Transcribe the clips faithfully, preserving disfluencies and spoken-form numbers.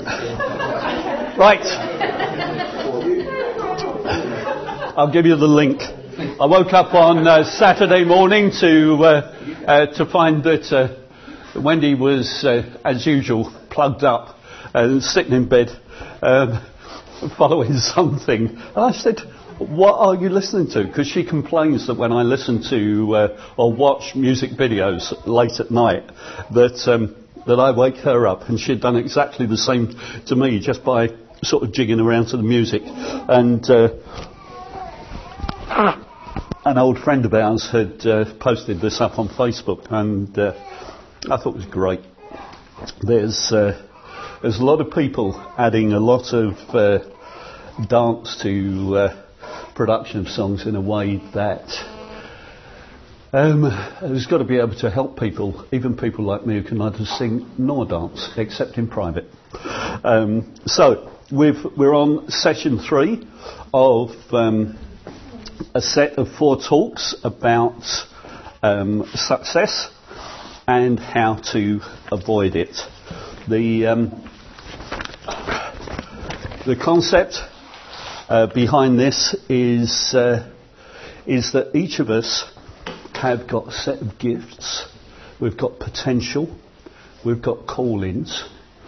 Right. I'll give you the link. I woke up on uh, Saturday morning to uh, uh, to find that uh, Wendy was, uh, as usual, plugged up and sitting in bed um, following something. And I said, what are you listening to? Because she complains that when I listen to uh, or watch music videos late at night, that um, that I wake her up, and she'd done exactly the same to me just by sort of jigging around to the music. And uh, an old friend of ours had uh, posted this up on Facebook, and uh, I thought it was great. There's uh, there's a lot of people adding a lot of uh, dance to uh, production of songs in a way that um, has got to be able to help people, even people like me who can neither sing nor dance, except in private. Um, so we've, we're on session three of um, a set of four talks about um, success and how to avoid it. The um, the concept uh, behind this is uh, is that each of us have got a set of gifts. We've got potential. We've got callings,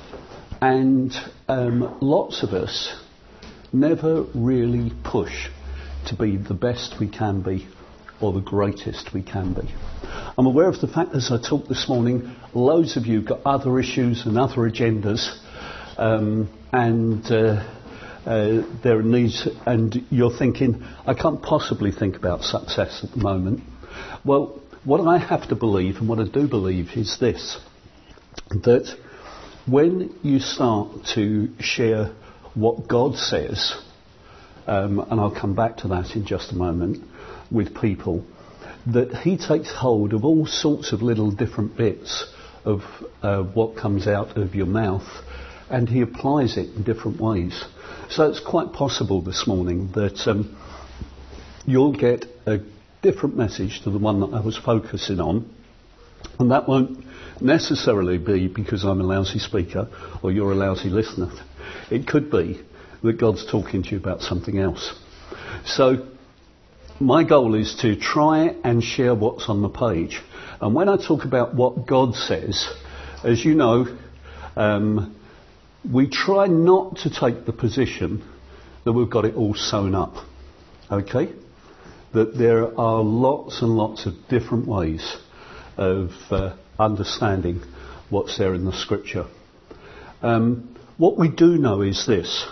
and um, lots of us never really push to be the best we can be or the greatest we can be. I'm aware of the fact, as I talked this morning, loads of you have got other issues and other agendas, um, and uh, uh, there are needs, and you're thinking, I can't possibly think about success at the moment. Well, what I have to believe, and what I do believe, is this, that when you start to share what God says, um, and I'll come back to that in just a moment, with people, that he takes hold of all sorts of little different bits of uh, what comes out of your mouth, and he applies it in different ways. So it's quite possible this morning that um, you'll get a different message to the one that I was focusing on, and that won't necessarily be because I'm a lousy speaker or you're a lousy listener. It could be that God's talking to you about something else. So my goal is to try and share what's on the page. And when I talk about what God says, as you know, um, we try not to take the position that we've got it all sewn up. Okay? That there are lots and lots of different ways of uh, understanding what's there in the scripture. Um, what we do know is this.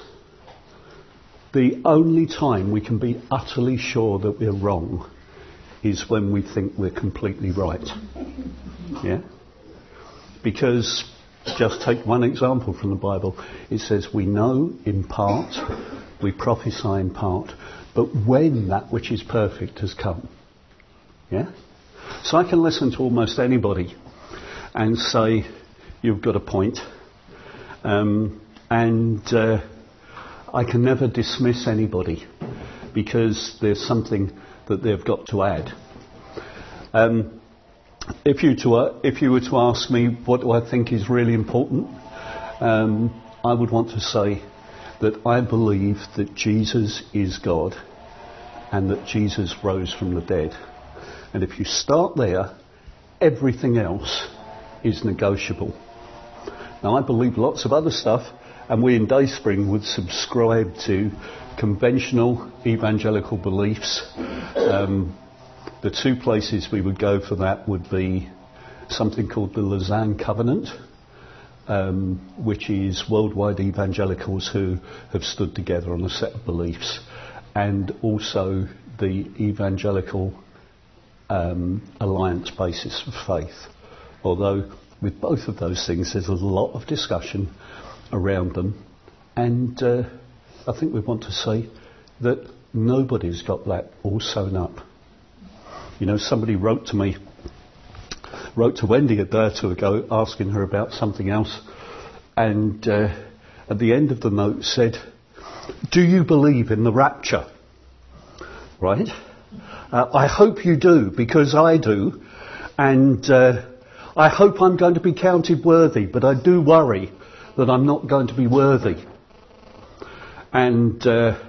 The only time we can be utterly sure that we're wrong is when we think we're completely right. Yeah? Because, just take one example from the Bible. It says we know in part, we prophesy in part, but when that which is perfect has come. Yeah? So I can listen to almost anybody and say, you've got a point. Um, and... Uh, I can never dismiss anybody because there's something that they've got to add. Um, if you to uh, if you were to ask me what do I think is really important, um, I would want to say that I believe that Jesus is God and that Jesus rose from the dead. And if you start there, everything else is negotiable. Now, I believe lots of other stuff. And we in Dayspring would subscribe to conventional evangelical beliefs. Um, the two places we would go for that would be something called the Lausanne Covenant, um, which is worldwide evangelicals who have stood together on a set of beliefs, and also the Evangelical um, Alliance basis of faith. Although with both of those things there's a lot of discussion around them, and uh, I think we want to say that nobody's got that all sewn up. You know, somebody wrote to me, wrote to Wendy a day or two ago asking her about something else, and uh, at the end of the note said, do you believe in the rapture? Right? Uh, I hope you do, because I do, and uh, I hope I'm going to be counted worthy, but I do worry that I'm not going to be worthy. And uh,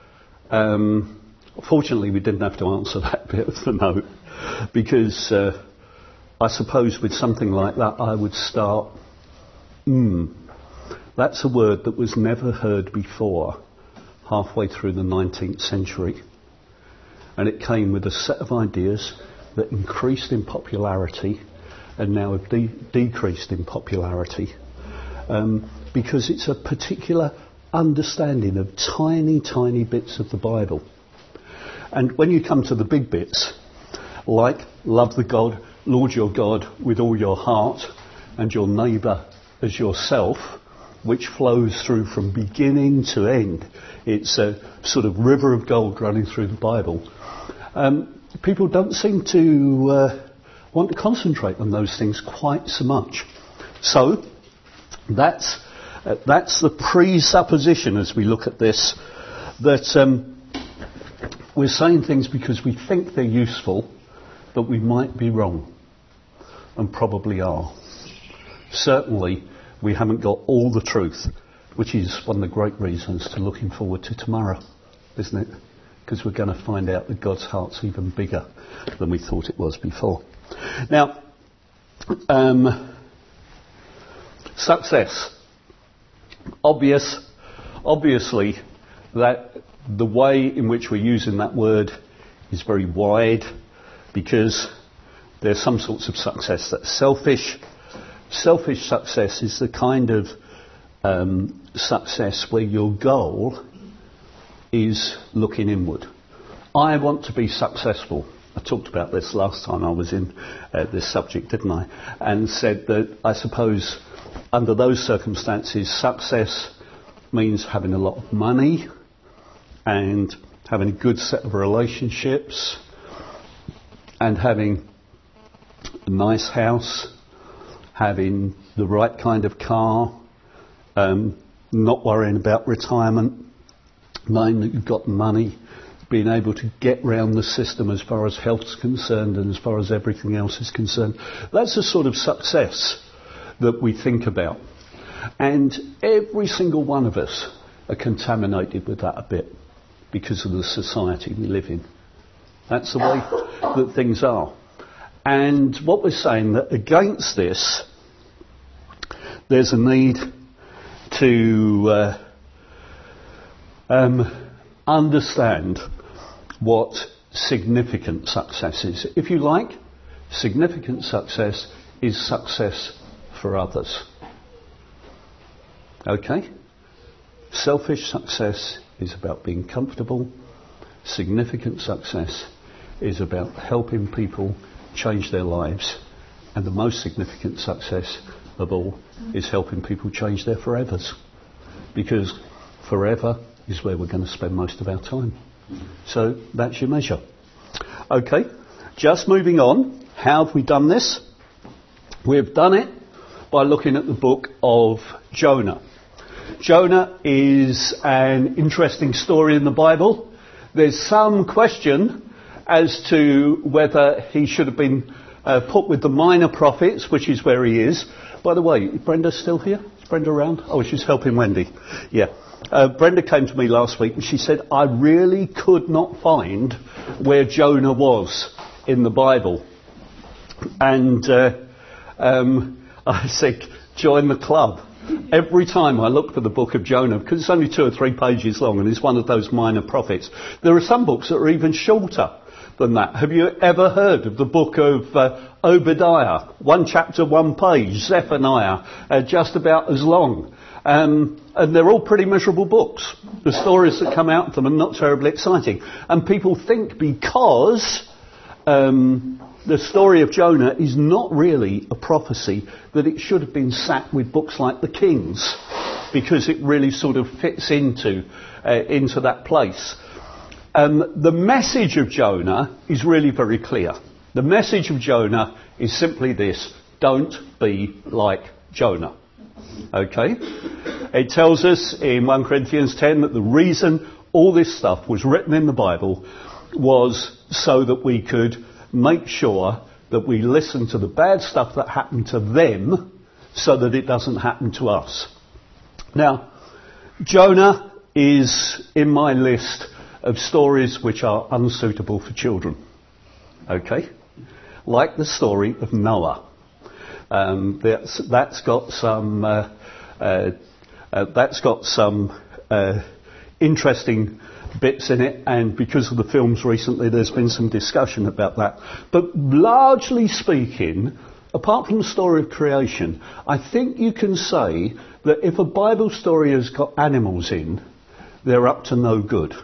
um, fortunately we didn't have to answer that bit of the note, because uh, I suppose with something like that I would start, hmm, that's a word that was never heard before halfway through the nineteenth century. And it came with a set of ideas that increased in popularity and now have de- decreased in popularity. Um, because it's a particular understanding of tiny, tiny bits of the Bible. And when you come to the big bits, like love the God, Lord your God with all your heart and your neighbour as yourself, which flows through from beginning to end. It's a sort of river of gold running through the Bible. Um, people don't seem to uh, want to concentrate on those things quite so much. So that's uh, that's the presupposition as we look at this, that um, we're saying things because we think they're useful, but we might be wrong, and probably are. Certainly we haven't got all the truth, which is one of the great reasons to looking forward to tomorrow, isn't it? Because we're going to find out that God's heart's even bigger than we thought it was before. Now, um, success. Obvious, obviously, that the way in which we're using that word is very wide, because there's some sorts of success that's selfish. Selfish success is the kind of um, success where your goal is looking inward. I want to be successful. I talked about this last time I was in uh, this subject, didn't I? And said that I suppose under those circumstances, success means having a lot of money and having a good set of relationships and having a nice house, having the right kind of car, um, not worrying about retirement, knowing that you've got money, being able to get round the system as far as health's concerned and as far as everything else is concerned. That's the sort of success that we think about. And every single one of us are contaminated with that a bit because of the society we live in. That's the way that things are. And what we're saying, that against this, there's a need to uh, um, understand what significant success is. If you like, significant success is success for others. Okay? Selfish success is about being comfortable. Significant success is about helping people change their lives. And the most significant success of all is helping people change their forevers. Because forever is where we're going to spend most of our time. So that's your measure. Okay, just moving on. How have we done this? We've done it by looking at the book of Jonah. Jonah is an interesting story in the Bible. There's some question as to whether he should have been uh, put with the minor prophets, which is where he is. By the way, is Brenda still here? Is Brenda around? Oh, she's helping Wendy. Yeah. Uh, Brenda came to me last week and she said, I really could not find where Jonah was in the Bible. And uh, um, I said, join the club. Every time I look for the book of Jonah, because it's only two or three pages long and it's one of those minor prophets, there are some books that are even shorter than that. Have you ever heard of the book of uh, Obadiah? One chapter, one page. Zephaniah, uh, just about as long. Um, and they're all pretty miserable books. The stories that come out of them are not terribly exciting. And people think because um, the story of Jonah is not really a prophecy, that it should have been sat with books like the Kings, because it really sort of fits into uh, into that place. Um, the message of Jonah is really very clear. The message of Jonah is simply this: don't be like Jonah. Okay? It tells us in First Corinthians ten that the reason all this stuff was written in the Bible was so that we could make sure that we listen to the bad stuff that happened to them so that it doesn't happen to us. Now, Jonah is in my list of stories which are unsuitable for children. Okay? Like the story of Noah. Um, that's, that's got some, uh, uh, uh, that's got some uh, interesting bits in it, and because of the films recently, there's been some discussion about that. But largely speaking, apart from the story of creation, I think you can say that if a Bible story has got animals in, they're up to no good.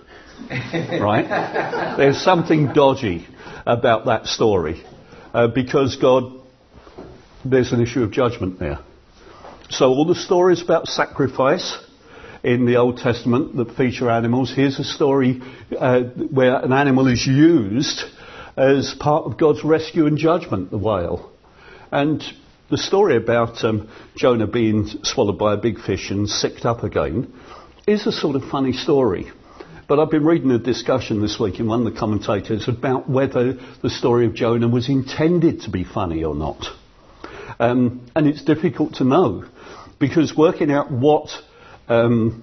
Right? There's something dodgy about that story. Uh, because God, there's an issue of judgment there. So all the stories about sacrifice in the Old Testament that feature animals, here's a story uh, where an animal is used as part of God's rescue and judgment, the whale. And the story about um, Jonah being swallowed by a big fish and sicked up again is a sort of funny story. But I've been reading a discussion this week in one of the commentators about whether the story of Jonah was intended to be funny or not. Um, and it's difficult to know, because working out what um,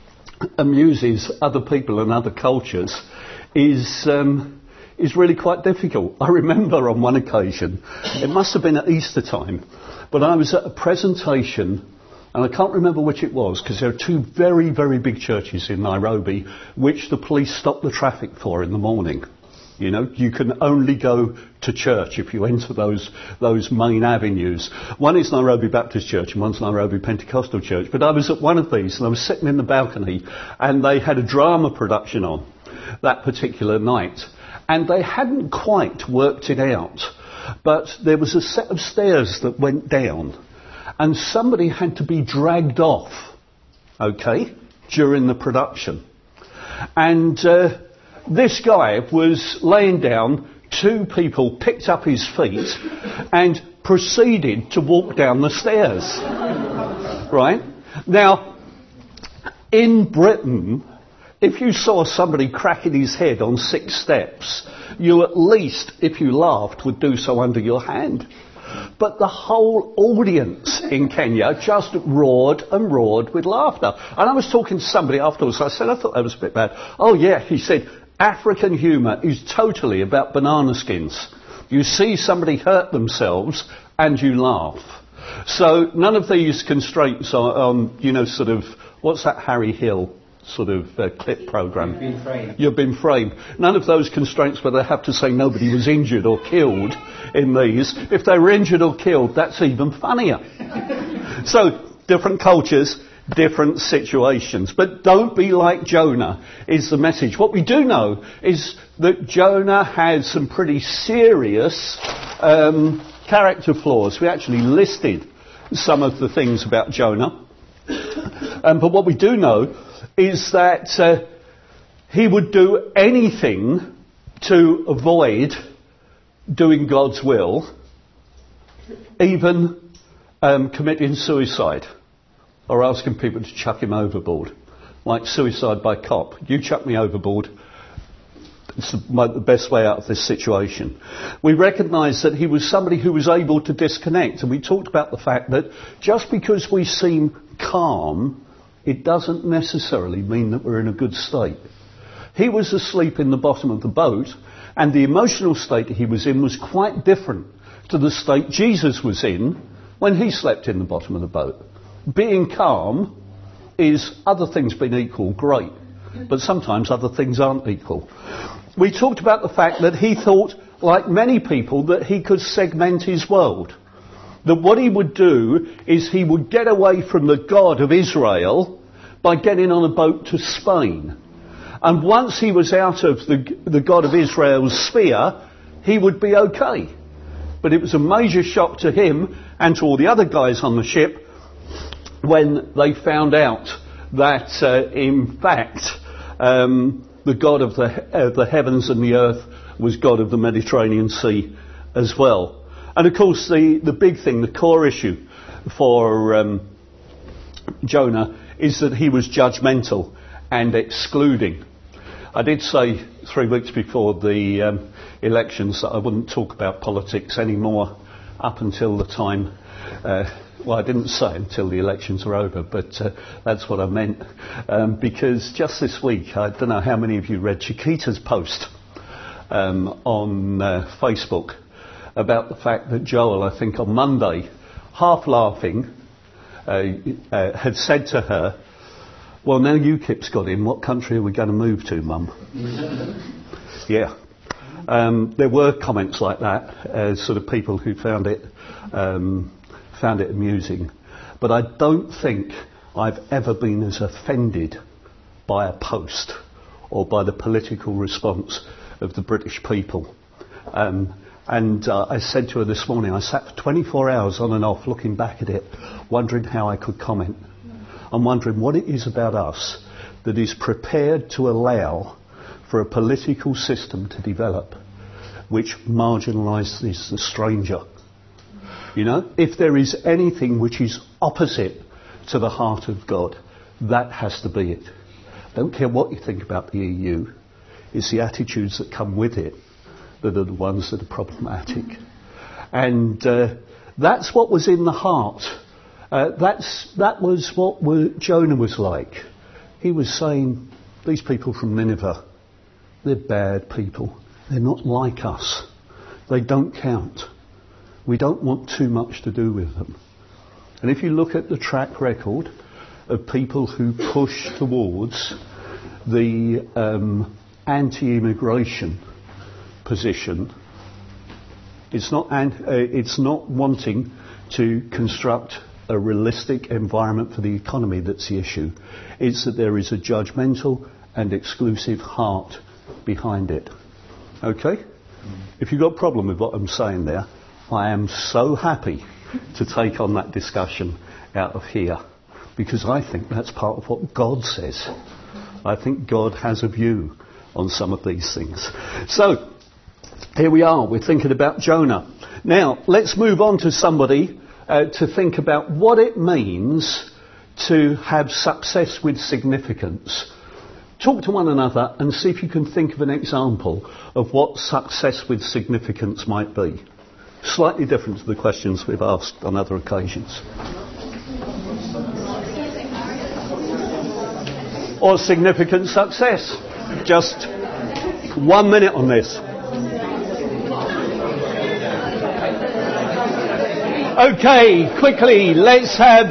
amuses other people and other cultures is um, is really quite difficult. I remember on one occasion, it must have been at Easter time, but I was at a presentation, and I can't remember which it was, because there are two very, very big churches in Nairobi which the police stop the traffic for in the morning. You know, you can only go to church if you enter those those main avenues. One is Nairobi Baptist Church and one's Nairobi Pentecostal Church. But I was at one of these and I was sitting in the balcony, and they had a drama production on that particular night. And they hadn't quite worked it out. But there was a set of stairs that went down, and somebody had to be dragged off, okay, during the production. And uh, this guy was laying down, two people picked up his feet and proceeded to walk down the stairs. Right? Now, in Britain, if you saw somebody cracking his head on six steps, you at least, if you laughed, would do so under your hand. But the whole audience in Kenya just roared and roared with laughter. And I was talking to somebody afterwards. I said, I thought that was a bit bad. Oh, yeah, he said, African humour is totally about banana skins. You see somebody hurt themselves and you laugh. So none of these constraints are, um, you know, sort of, what's that Harry Hill sort of uh, clip programme? You've been framed. You've been framed. None of those constraints where they have to say nobody was injured or killed in these. If they were injured or killed, that's even funnier. So, different cultures, different situations. But don't be like Jonah, is the message. What we do know is that Jonah had some pretty serious um, character flaws. We actually listed some of the things about Jonah. Um, but what we do know is that uh, he would do anything to avoid doing God's will, even um, committing suicide or asking people to chuck him overboard, like suicide by cop. You chuck me overboard, it's the, the best way out of this situation. We recognise that he was somebody who was able to disconnect, and we talked about the fact that just because we seem calm, it doesn't necessarily mean that we're in a good state. He was asleep in the bottom of the boat, and the emotional state he was in was quite different to the state Jesus was in when he slept in the bottom of the boat. Being calm is, other things being equal, great, but sometimes other things aren't equal. We talked about the fact that he thought, like many people, that he could segment his world. That what he would do is he would get away from the God of Israel by getting on a boat to Spain. And once he was out of the, the God of Israel's sphere, he would be okay. But it was a major shock to him and to all the other guys on the ship when they found out that, uh, in fact, um, the God of the, uh, the heavens and the earth was God of the Mediterranean Sea as well. And of course, the, the big thing, the core issue for um, Jonah is that he was judgmental and excluding. I did say three weeks before the um, elections that I wouldn't talk about politics anymore up until the time uh, well, I didn't say until the elections are over, but uh, that's what I meant. Um, because just this week, I don't know how many of you read Chiquita's post um, on uh, Facebook about the fact that Joel, I think on Monday, half laughing, uh, uh, had said to her, well, now UKIP's got in, what country are we going to move to, Mum? Yeah. Um, there were comments like that, uh, sort of people who found it um, found it amusing. But I don't think I've ever been as offended by a post or by the political response of the British people. Um, and uh, I said to her this morning, I sat for twenty-four hours on and off looking back at it, wondering how I could comment. I'm wondering what it is about us that is prepared to allow for a political system to develop which marginalises the stranger. You know, if there is anything which is opposite to the heart of God, that has to be it. Don't care what you think about the E U, it's the attitudes that come with it that are the ones that are problematic. And uh, that's what was in the heart. Uh, that's that was what were, Jonah was like. He was saying, these people from Nineveh, they're bad people. They're not like us. They don't count. We don't want too much to do with them. And if you look at the track record of people who push towards the um, anti-immigration position, it's not, an, uh, it's not wanting to construct a realistic environment for the economy that's the issue. It's that there is a judgmental and exclusive heart behind it. Okay? Mm. If you've got a problem with what I'm saying there, I am so happy to take on that discussion out of here, because I think that's part of what God says. I think God has a view on some of these things. So, here we are, we're thinking about Jonah. Now, let's move on to somebody uh, to think about what it means to have success with significance. Talk to one another and see if you can think of an example of what success with significance might be. Slightly different to the questions we've asked on other occasions. Or significant success. Just one minute on this. Okay, quickly, let's have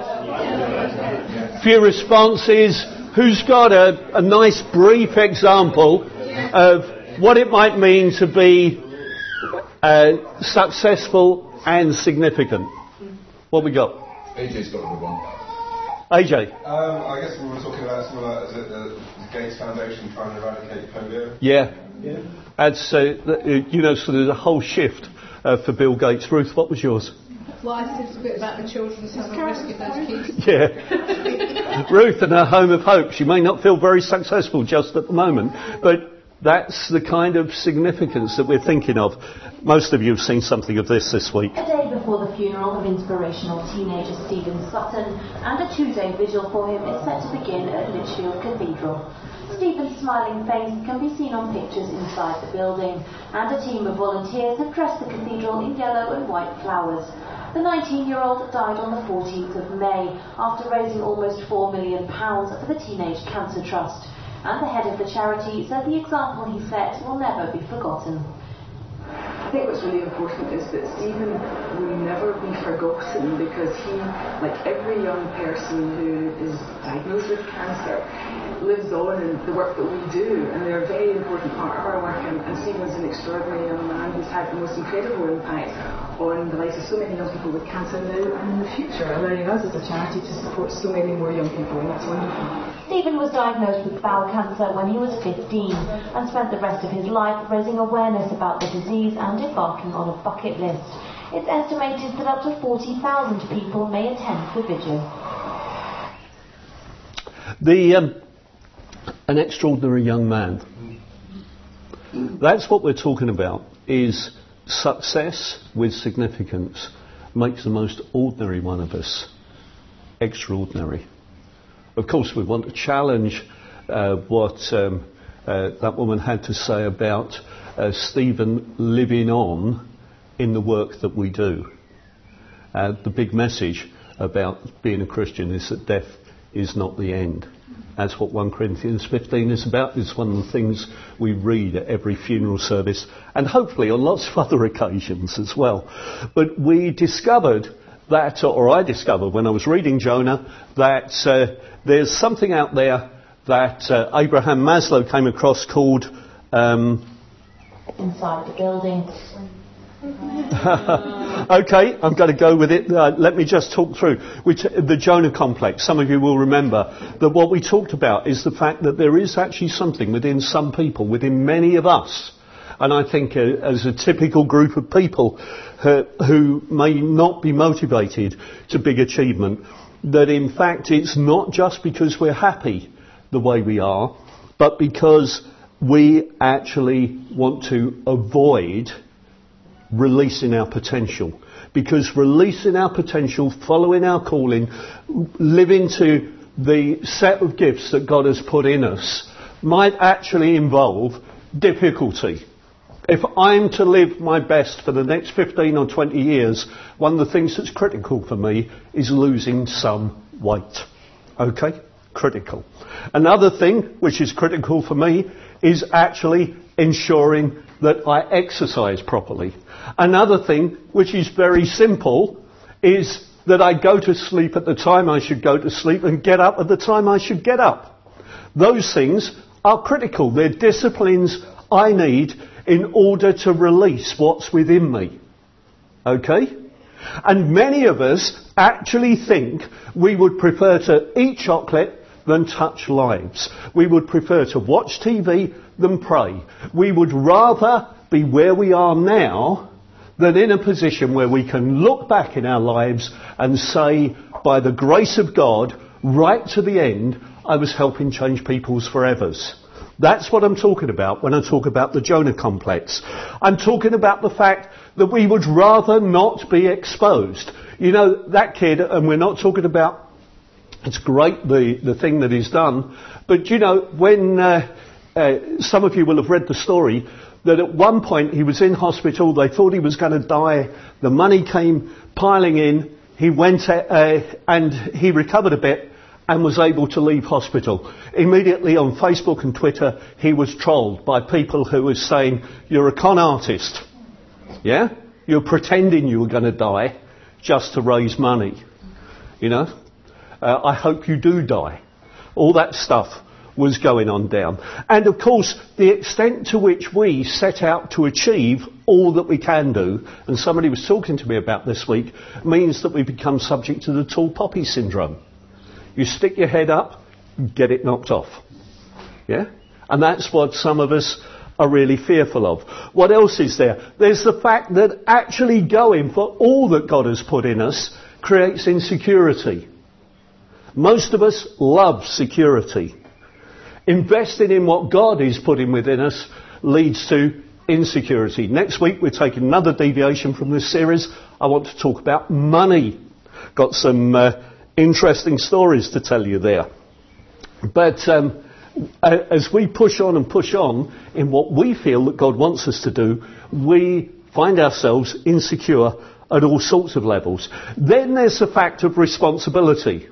a few responses. Who's got a, a nice brief example of what it might mean to be uh, successful and significant? What we got? A J's got a good one. A J? Um, I guess we were talking about some of that, is it the, the Gates Foundation trying to eradicate polio? Yeah. yeah. That's, uh, you know, sort of the whole shift uh, for Bill Gates. Ruth, what was yours? Well, I said a bit about the children's home and rescue those kids. Yeah. Ruth and her Home of Hope. She may not feel very successful just at the moment, but that's the kind of significance that we're thinking of. Most of you have seen something of this this week. A day before the funeral of inspirational teenager Stephen Sutton, and a two-day vigil for him is set to begin at Lichfield Cathedral. Stephen's smiling face can be seen on pictures inside the building, and a team of volunteers have dressed the cathedral in yellow and white flowers. The nineteen-year-old died on the fourteenth of May after raising almost four million pounds for the Teenage Cancer Trust. And the head of the charity said the example he set will never be forgotten. I think what's really important is that Stephen will never be forgotten, because he, like every young person who is diagnosed with cancer, lives on in the work that we do, and they're a very important part of our work. And, and Stephen's an extraordinary young man who's had the most incredible impact on the lives of so many young people with cancer now and in the future, allowing us as a charity to support so many more young people, and that's wonderful. Stephen was diagnosed with bowel cancer when he was fifteen and spent the rest of his life raising awareness about the disease and embarking on a bucket list. It's estimated that up to forty thousand people may attend the vigil. The um, an extraordinary young man. That's what we're talking about, is success with significance makes the most ordinary one of us extraordinary. Of course, we want to challenge uh, what um, uh, that woman had to say about uh, Stephen living on in the work that we do. uh, the big message about being a Christian is that death is not the end. That's what First Corinthians fifteen is about. It's one of the things we read at every funeral service, and hopefully on lots of other occasions as well. But we discovered that, or I discovered when I was reading Jonah, that uh, there's something out there that uh, Abraham Maslow came across called... Um, Inside the building. Okay, I'm going to go with it. Uh, let me just talk through which, the Jonah complex. Some of you will remember that what we talked about is the fact that there is actually something within some people, within many of us, and I think uh, as a typical group of people uh, who may not be motivated to big achievement, that in fact it's not just because we're happy the way we are, but because we actually want to avoid releasing our potential. Because releasing our potential, following our calling, living to the set of gifts that God has put in us might actually involve difficulty. If I'm to live my best for the next fifteen or twenty years, one of the things that's critical for me is losing some weight. Okay? Critical. Another thing which is critical for me is actually ensuring that I exercise properly. Another thing, which is very simple, is that I go to sleep at the time I should go to sleep and get up at the time I should get up. Those things are critical. They're disciplines I need in order to release what's within me. Okay? And many of us actually think we would prefer to eat chocolate than touch lives. We would prefer to watch T V than pray. We would rather be where we are now than in a position where we can look back in our lives and say, by the grace of God, right to the end, I was helping change people's forevers. That's what I'm talking about when I talk about the Jonah complex. I'm talking about the fact that we would rather not be exposed. You know, that kid, and we're not talking about, it's great the, the thing that he's done, but you know, when uh, uh, some of you will have read the story, that at one point he was in hospital, they thought he was going to die, the money came piling in, he went uh, and he recovered a bit and was able to leave hospital. Immediately on Facebook and Twitter he was trolled by people who were saying, you're a con artist, yeah? You're pretending you were going to die just to raise money, you know? Uh, I hope you do die. All that stuff was going on down. And of course, the extent to which we set out to achieve all that we can do, and somebody was talking to me about this week, means that we become subject to the tall poppy syndrome. You stick your head up, get it knocked off. Yeah? And that's what some of us are really fearful of. What else is there? There's the fact that actually going for all that God has put in us creates insecurity. Most of us love security. Investing in what God is putting within us leads to insecurity. Next week we're taking another deviation from this series. I want to talk about money. Got some uh, interesting stories to tell you there. But um, as we push on and push on in what we feel that God wants us to do, we find ourselves insecure at all sorts of levels. Then there's the fact of responsibility.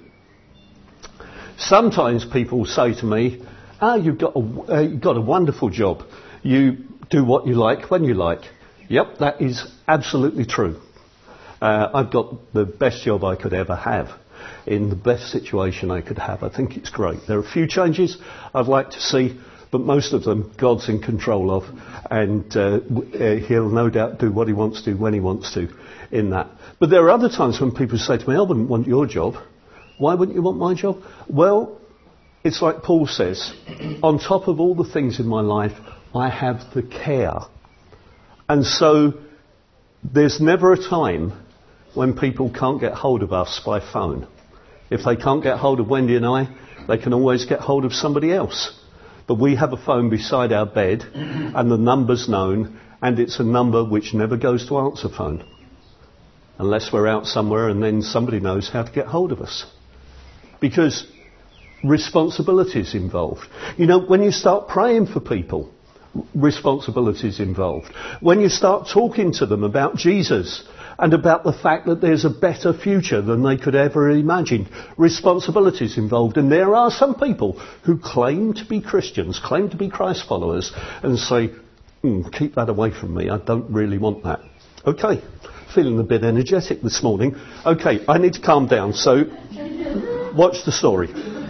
Sometimes people say to me, ah, you've got a, uh, you've got a wonderful job. You do what you like when you like. Yep, that is absolutely true. Uh, I've got the best job I could ever have in the best situation I could have. I think it's great. There are a few changes I'd like to see, but most of them God's in control of, and uh, uh, he'll no doubt do what he wants to when he wants to in that. But there are other times when people say to me, I wouldn't want your job. Why wouldn't you want my job? Well, it's like Paul says, on top of all the things in my life, I have the care. And so there's never a time when people can't get hold of us by phone. If they can't get hold of Wendy and I, they can always get hold of somebody else. But we have a phone beside our bed, and the number's known, and it's a number which never goes to answer phone. Unless we're out somewhere and then somebody knows how to get hold of us. Because responsibility is involved. You know, when you start praying for people, responsibility is involved. When you start talking to them about Jesus and about the fact that there's a better future than they could ever imagine. Responsibilities involved, and there are some people who claim to be Christians, claim to be Christ followers, and say, mm, keep that away from me, I don't really want that. Okay, feeling a bit energetic this morning. Okay, I need to calm down, so watch the story.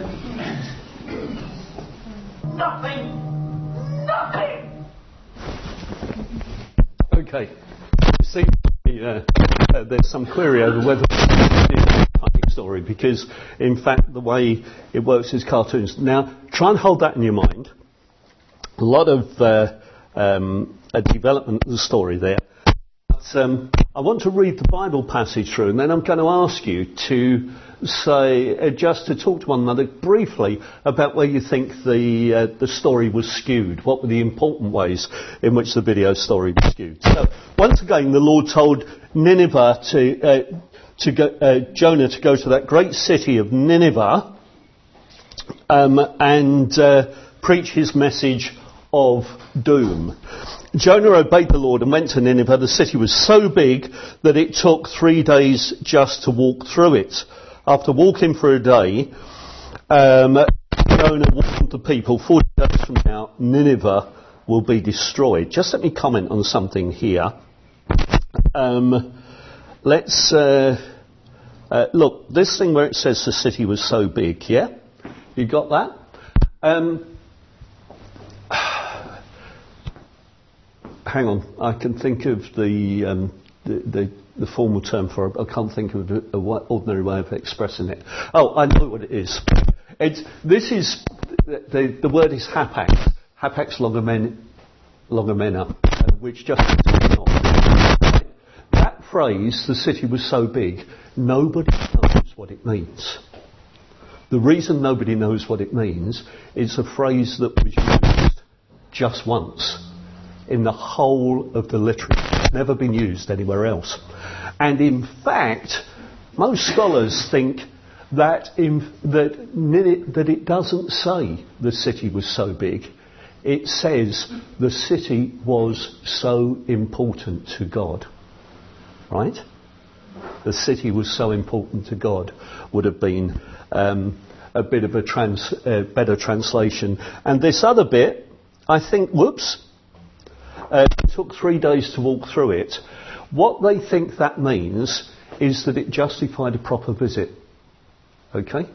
Nothing! Nothing! Okay, you see, uh, uh, there's some query over whether it's a funny story, because in fact the way it works is cartoons. Now, try and hold that in your mind. A lot of uh, um, a development of the story there. But, um, I want to read the Bible passage through, and then I'm going to ask you to say, uh, just to talk to one another briefly about where you think the uh, the story was skewed. What were the important ways in which the video story was skewed? So, once again, the Lord told Nineveh to uh, to go, uh, Jonah to go to that great city of Nineveh um, and uh, preach his message of doom. Jonah obeyed the Lord and went to Nineveh. The city was so big that it took three days just to walk through it. After walking for a day, um, Jonah warned the people, forty days from now, Nineveh will be destroyed. Just let me comment on something here. Um, let's, uh, uh, look, this thing where it says the city was so big, yeah? You got that? Um, hang on, I can think of the, um, the, the the formal term for it. I can't think of an ordinary way of expressing it. Oh, I know what it is. It's, this is, the, the word is hapax. Hapax logomena, logomena, which just means not. That phrase, the city was so big, nobody knows what it means. The reason nobody knows what it means is a phrase that was used just once in the whole of the literature. It's never been used anywhere else. And in fact, most scholars think that, in, that, that it doesn't say the city was so big. It says the city was so important to God. Right? The city was so important to God would have been um, a bit of a trans, uh, better translation. And this other bit, I think, whoops, Uh, it took three days to walk through it. What they think that means is that it justified a proper visit. Okay?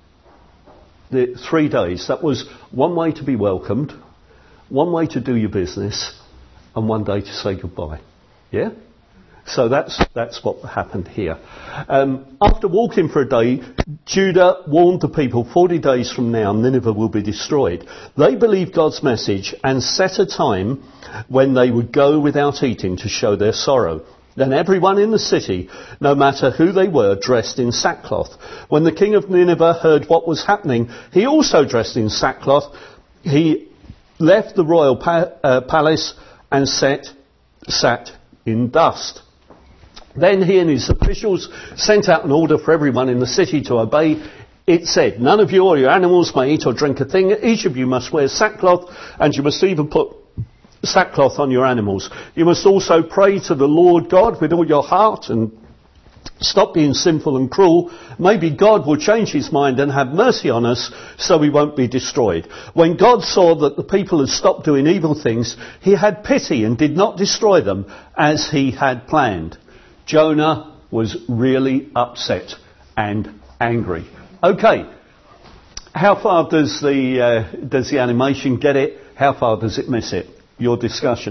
The three days. That was one way to be welcomed, one way to do your business, and one day to say goodbye. Yeah? So that's that's what happened here. Um, after walking for a day, Judah warned the people, forty days from now, Nineveh will be destroyed. They believed God's message and set a time when they would go without eating to show their sorrow. Then everyone in the city, no matter who they were, dressed in sackcloth. When the king of Nineveh heard what was happening, he also dressed in sackcloth. He left the royal pa- uh, palace and sat, sat in dust. Then he and his officials sent out an order for everyone in the city to obey. It said, none of you or your animals may eat or drink a thing. Each of you must wear sackcloth, and you must even put sackcloth on your animals. You must also pray to the Lord God with all your heart and stop being sinful and cruel. Maybe God will change his mind and have mercy on us so we won't be destroyed. When God saw that the people had stopped doing evil things, he had pity and did not destroy them as he had planned. Jonah was really upset and angry. Okay, how far does the uh, does the animation get it? How far does it miss it? Your discussion.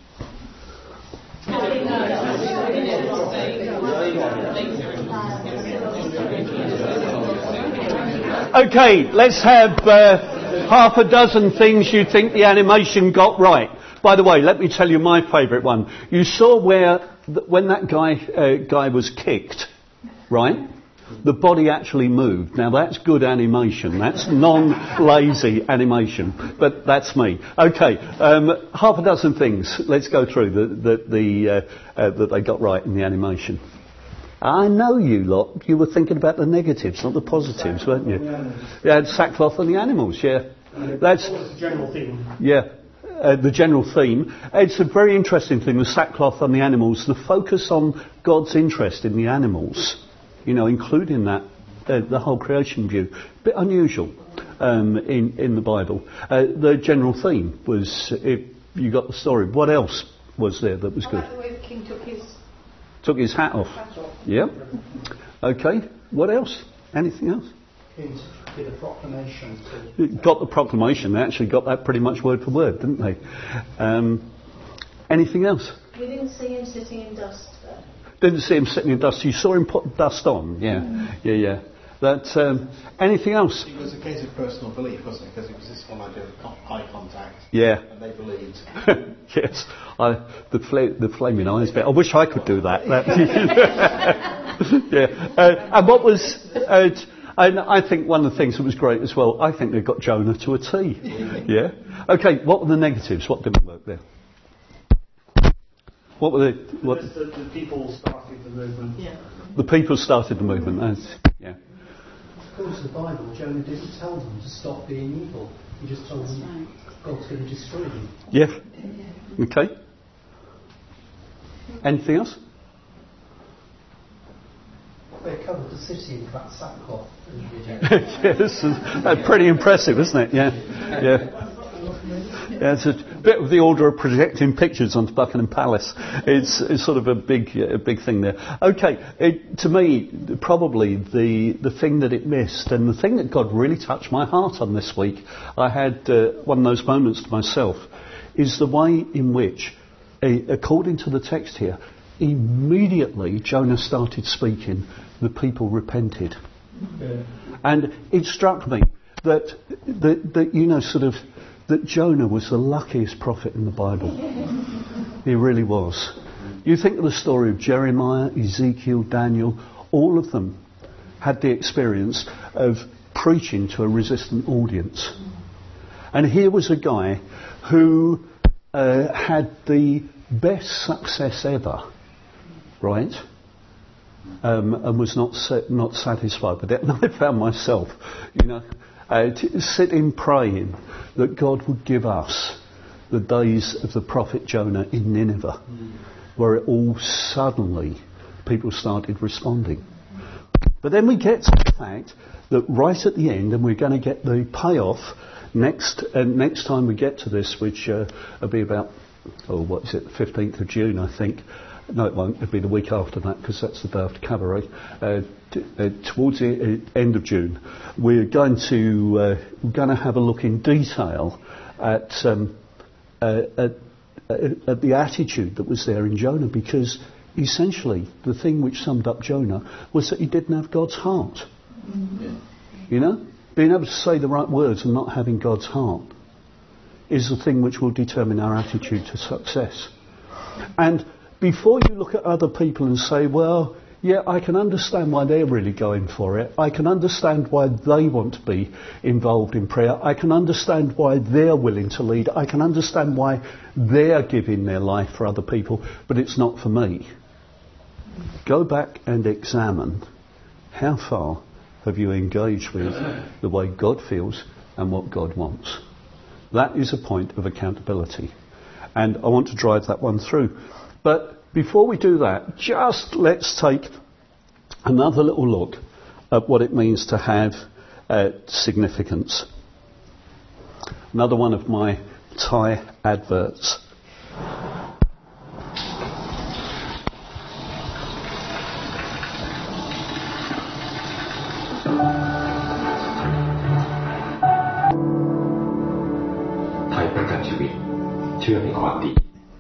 Okay, let's have uh, half a dozen things you think the animation got right. By the way, let me tell you my favourite one. You saw where, th- when that guy uh, guy was kicked, right? The body actually moved. Now that's good animation. That's non-lazy animation. But that's me. Okay, um, half a dozen things. Let's go through the, the, the, uh, uh, that they got right in the animation. I know you lot. You were thinking about the negatives, not the positives, weren't you? You had sackcloth on the animals, yeah. And That's the general theme. yeah. uh, the general theme. It's a very interesting thing, the sackcloth on the animals, the focus on God's interest in the animals, you know, including that, uh, the whole creation view. A bit unusual um, in, in the Bible. Uh, the general theme was, if you got the story, what else was there that was good? I like the way the king took his, took his hat off. hat off. Yeah. Okay, what else? Anything else? Did a proclamation. Got the proclamation. They actually got that pretty much word for word, didn't they? Um, anything else? We didn't see him sitting in dust, though. Didn't see him sitting in dust. You saw him put dust on. Yeah, mm. yeah, yeah. That. Um, anything else? It was a case of personal belief, wasn't it? Because it was this one idea of eye contact. Yeah. And they believed. Yes. I, the fl- the flaming eyes bit. I wish I could do that. that yeah. Uh, and what was? Uh, And I think one of the things that was great as well, I think they got Jonah to a T. Yeah? Okay, what were the negatives? What didn't work there? What were the... What the, the people started the movement. Yeah. The people started the movement. That's, yeah. According to the Bible, Jonah didn't tell them to stop being evil. He just told them God's going to destroy them. Yeah. Okay. Anything else? They covered the city in that sackcloth. Yes, that's pretty impressive, isn't it? Yeah, yeah. Yeah, it's a bit of the order of projecting pictures onto Buckingham Palace. It's, it's sort of a big, a big thing there. Okay, it, to me, probably the the thing that it missed, and the thing that God really touched my heart on this week, I had uh, one of those moments to myself, is the way in which, uh, according to the text here, immediately Jonah started speaking, the people repented. Yeah. And it struck me that, that, that, you know, sort of, that Jonah was the luckiest prophet in the Bible. He really was. You think of the story of Jeremiah, Ezekiel, Daniel, all of them had the experience of preaching to a resistant audience. And here was a guy who uh, had the best success ever, right? Um, and was not sa- not satisfied with it. And I found myself, you know, uh, t- sitting praying that God would give us the days of the prophet Jonah in Nineveh, mm. where it all suddenly people started responding. But then we get to the fact that right at the end, and we're going to get the payoff next uh, next time we get to this, which uh, will be about, oh, what is it, the fifteenth of June, I think. No, it won't. It'll be the week after that, because that's the day after Cabaret. Uh, t- uh, towards the uh, end of June, we're going to uh, we're going to have a look in detail at, um, uh, at at the attitude that was there in Jonah, because essentially the thing which summed up Jonah was that he didn't have God's heart. Mm-hmm. You know, being able to say the right words and not having God's heart is the thing which will determine our attitude to success. And before you look at other people and say, well, yeah, I can understand why they're really going for it. I can understand why they want to be involved in prayer. I can understand why they're willing to lead. I can understand why they're giving their life for other people, but it's not for me. Go back and examine how far have you engaged with the way God feels and what God wants. That is a point of accountability. And I want to drive that one through. But before we do that, just let's take another little look at what it means to have uh, significance. Another one of my Thai adverts. Thai ประกันชีวิตเชื่อในความดี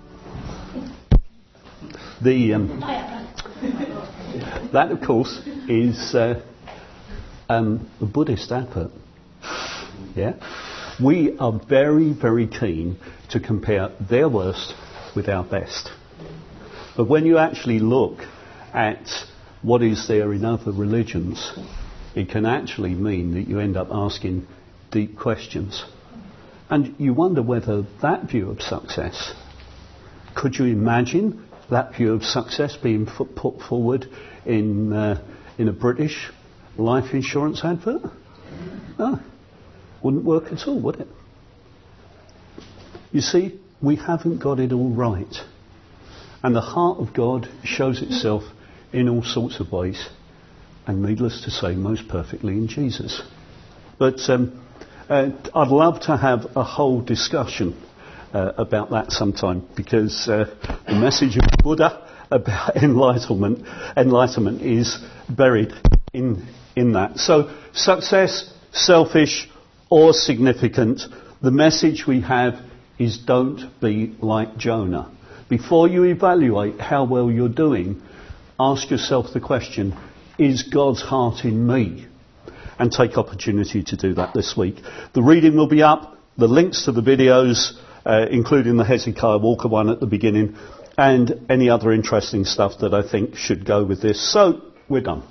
The, um, that, of course, is uh, um, a Buddhist advert. Yeah? We are very, very keen to compare their worst with our best. But when you actually look at what is there in other religions, it can actually mean that you end up asking deep questions. And you wonder whether that view of success, could you imagine that view of success being put forward in uh, in a British life insurance advert? No, wouldn't work at all, would it? You see, we haven't got it all right. And the heart of God shows itself in all sorts of ways. And needless to say, most perfectly in Jesus. But um, uh, I'd love to have a whole discussion uh, about that sometime, because uh, the message of Buddha about enlightenment, enlightenment is buried in in that. So, success, selfish or significant, the message we have is don't be like Jonah. Before you evaluate how well you're doing, ask yourself the question, is God's heart in me? And take opportunity to do that this week. The reading will be up, the links to the videos, uh, including the Hezekiah Walker one at the beginning, and any other interesting stuff that I think should go with this. So, we're done.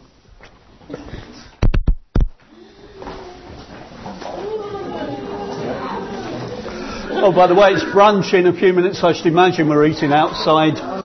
Oh, by the way, it's brunch in a few minutes. I should imagine we're eating outside.